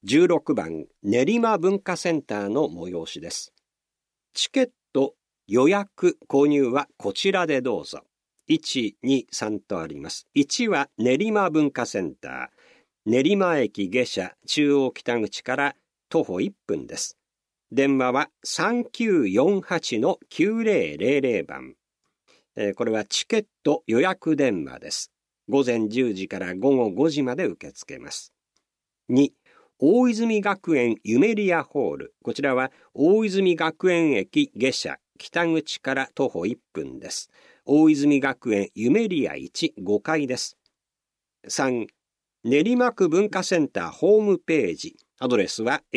16番練馬文化センターの催しです。チケット予約購入はこちらでどうぞ。1、2、3とあります。1は練馬文化センター。練馬駅下車中央北口から徒歩1分です。電話は3948-9000番。これはチケット予約電話です。午前10時から午後5時まで受け付けます。2、大泉学園ユメリアホール。こちらは大泉学園駅下車北口から徒歩1分です。大泉学園ユメリア1、5階です。3、練馬区文化センターホームページ。アドレスは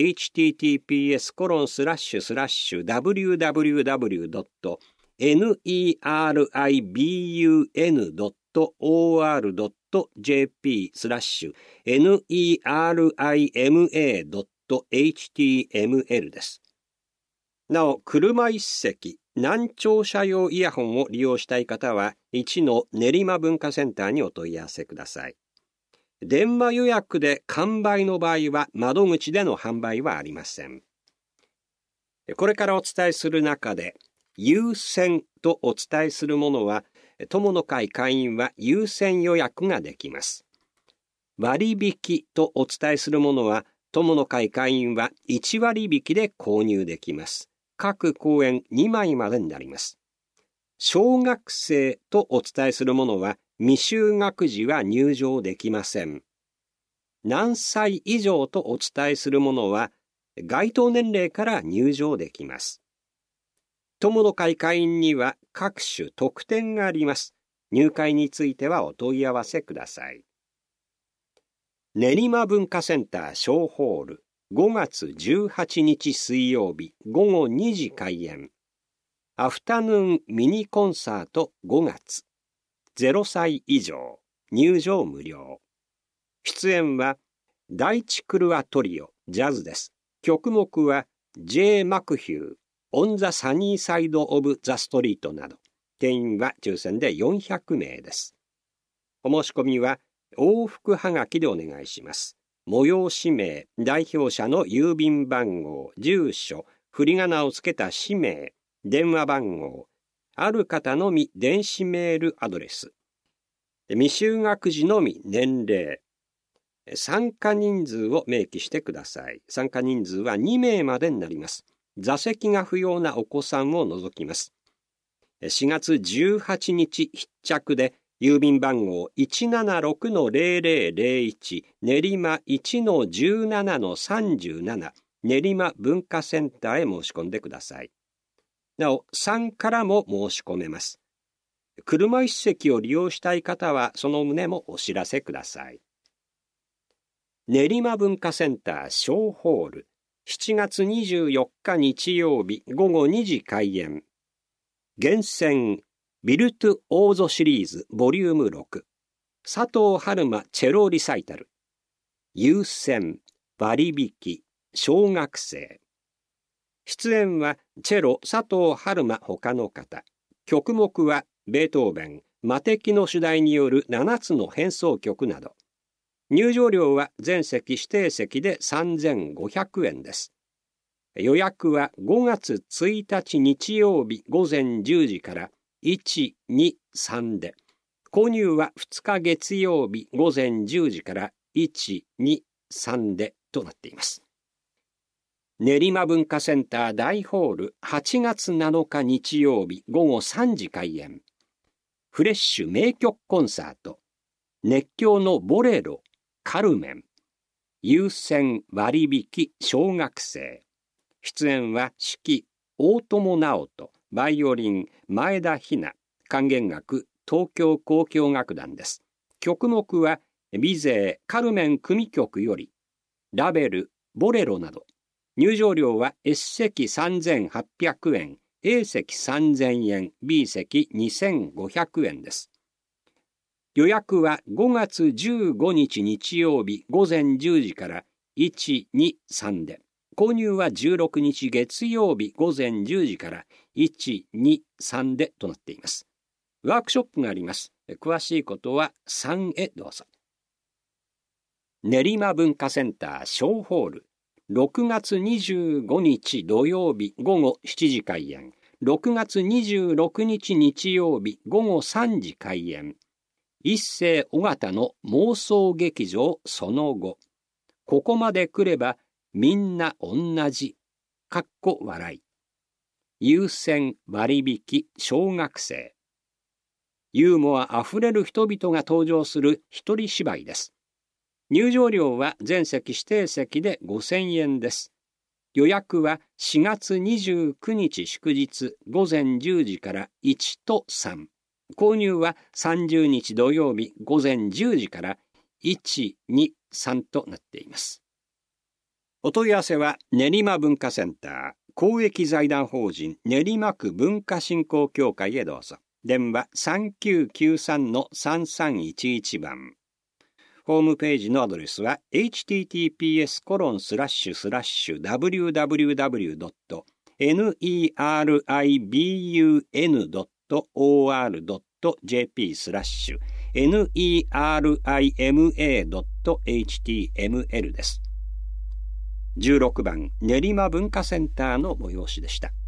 https://www.nerima.html です。なお、車一席、難聴者用イヤホンを利用したい方は、1の練馬文化センターにお問い合わせください。電話予約で完売の場合は窓口での販売はありません。これからお伝えする中で、優先とお伝えするものは、友の会会員は優先予約ができます。割引とお伝えするものは、友の会会員は1割引きで購入できます。各公演2枚までになります。小学生とお伝えするものは、未就学児は入場できません。何歳以上とお伝えするものは、該当年齢から入場できます。友の会会員には各種特典があります。入会についてはお問い合わせください。練馬文化センター小ホール、5月18日水曜日午後2時開演。アフタヌーンミニコンサート5月。0歳以上、入場無料。出演は、第一クルアトリオ、ジャズです。曲目は、J. マクヒュー、On the Sunny Side of the Street など。定員は抽選で400名です。お申し込みは、往復はがきでお願いします。催し名、代表者の郵便番号、住所、振り仮名をつけた氏名、電話番号、ある方のみ電子メールアドレス。未就学児のみ年齢。参加人数を明記してください。参加人数は2名までになります。座席が不要なお子さんを除きます。4月18日必着で郵便番号 176-0001 練馬 1-17-37 練馬文化センターへ申し込んでください。なお、3からも申し込めます。車一席を利用したい方は、その旨もお知らせください。練馬文化センター小ホール、7月24日日曜日午後2時開演。厳選ビルトゥオーゾシリーズボリューム6。佐藤春馬チェロリサイタル。優先、割引、小学生。出演はチェロ佐藤春馬他の方。曲目はベートーベン、魔笛の主題による7つの変奏曲など。入場料は全席指定席で3500円です。予約は5月1日日曜日午前10時から1、2、3で。購入は2日月曜日午前10時から1、2、3でとなっています。練馬文化センター大ホール8月7日日曜日午後3時開演。フレッシュ名曲コンサート。熱狂のボレロ、カルメン。優先割引小学生。出演は指揮大友直人、バイオリン前田ひな、管弦楽東京交響楽団です。曲目はビゼーカルメン組曲よりラベル、ボレロなど。入場料は S 席3800円、A 席3000円、B 席2500円です。予約は5月15日日曜日午前10時から1、2、3で。購入は16日月曜日午前10時から1、2、3でとなっています。ワークショップがあります。詳しいことは3へどうぞ。 練馬文化センター小ホール、6月25日土曜日午後7時開演、6月26日日曜日午後3時開演。一世尾形の妄想劇場その後。ここまで来ればみんな同じ。笑い。優先割引小学生。ユーモアあふれる人々が登場する一人芝居です。入場料は全席指定席で5000円です。予約は4月29日祝日午前10時から1と3。購入は30日土曜日午前10時から1、2、3となっています。お問い合わせは練馬文化センター公益財団法人練馬区文化振興協会へどうぞ。電話 3993-3311 番。ホームページのアドレスは https://www.nerima.html です。16番練馬文化センターの催しでした。